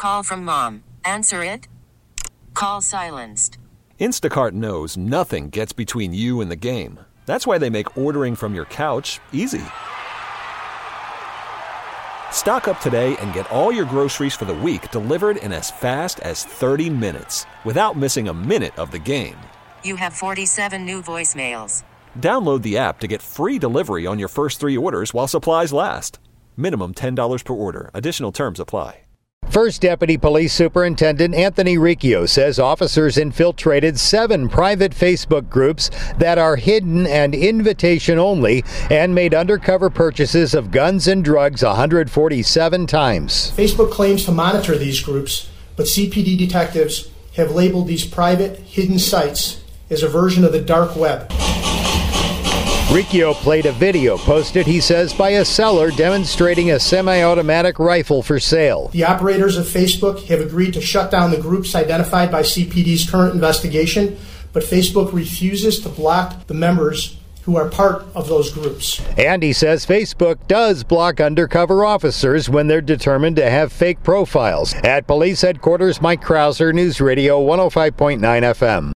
call from mom. Answer it. Call silenced. Instacart knows nothing gets between you and the game. That's why they make ordering from your couch easy. Stock up today and get all your groceries for the week delivered in as fast as 30 minutes without missing a minute of the game. You have 47 new voicemails. Download the app to get free delivery on your first 3 orders while supplies last. Minimum $10 per order. Additional terms apply. First Deputy Police Superintendent Anthony Riccio says officers infiltrated 7 private Facebook groups that are hidden and invitation only and made undercover purchases of guns and drugs 147 times. Facebook claims to monitor these groups, but CPD detectives have labeled these private, hidden sites as a version of the dark web. Riccio played a video posted, he says, by a seller demonstrating a semi-automatic rifle for sale. The operators of Facebook have agreed to shut down the groups identified by CPD's current investigation, but Facebook refuses to block the members who are part of those groups. And he says Facebook does block undercover officers when they're determined to have fake profiles. At police headquarters, Mike Krauser, News Radio 105.9 FM.